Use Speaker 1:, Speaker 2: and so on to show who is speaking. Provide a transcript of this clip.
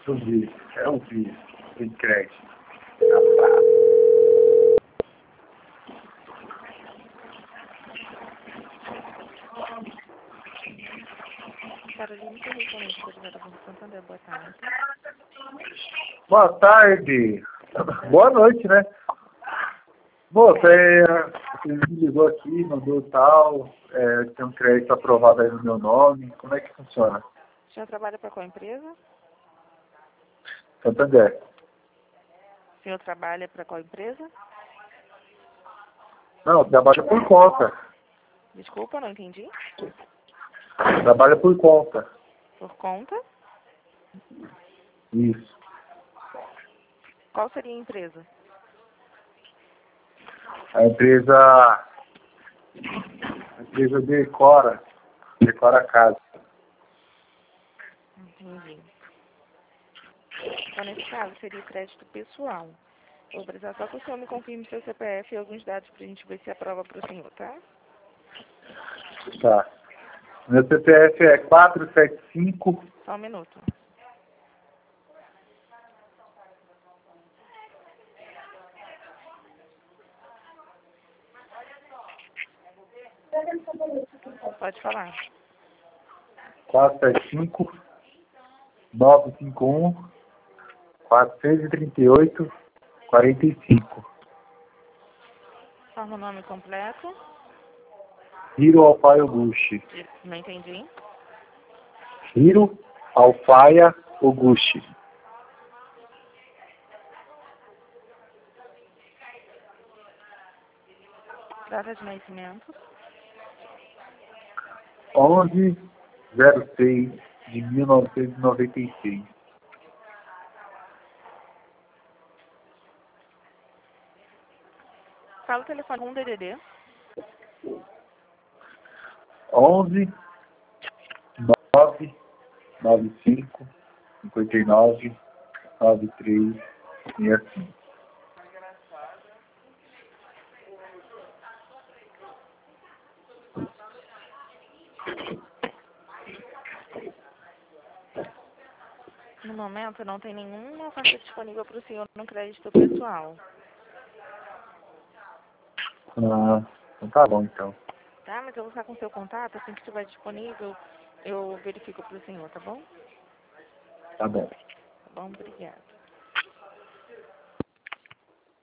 Speaker 1: Eu vi. Tem crédito.
Speaker 2: Carolina, que responde por José da Banco Santander, boa tarde.
Speaker 1: Boa tarde. Boa noite, né? Moça, você me ligou aqui, mandou tal, tem um crédito aprovado aí no meu nome. Como é que funciona?
Speaker 2: O senhor trabalha para qual empresa?
Speaker 1: Santander.
Speaker 2: O senhor trabalha para qual empresa?
Speaker 1: Não, trabalha por conta.
Speaker 2: Desculpa, não entendi.
Speaker 1: Trabalha por conta.
Speaker 2: Por conta?
Speaker 1: Isso.
Speaker 2: Qual seria a empresa?
Speaker 1: A empresa decora a casa.
Speaker 2: Entendi. Então, nesse caso, seria o crédito pessoal. Vou precisar só que o senhor me confirme seu CPF e alguns dados para a gente ver se aprova para o senhor, tá?
Speaker 1: Tá. Meu CPF é 475.
Speaker 2: Só um minuto. Pode falar.
Speaker 1: 475 951 438 45.
Speaker 2: Forma o nome completo.
Speaker 1: Hiro Alfaia Oguchi.
Speaker 2: Não entendi.
Speaker 1: Hiro Alfaia Oguchi.
Speaker 2: Data de nascimento.
Speaker 1: 11/06 de 1996.
Speaker 2: Fala o telefone 1 DDD.
Speaker 1: 11 9 95 59 93 65.
Speaker 2: No momento, não tem nenhuma oferta disponível para o senhor no crédito pessoal.
Speaker 1: Ah, então tá bom então.
Speaker 2: Tá? Mas eu vou ficar com o seu contato. Assim que estiver disponível, eu verifico para o senhor, tá bom?
Speaker 1: Tá bom.
Speaker 2: Tá bom, obrigada.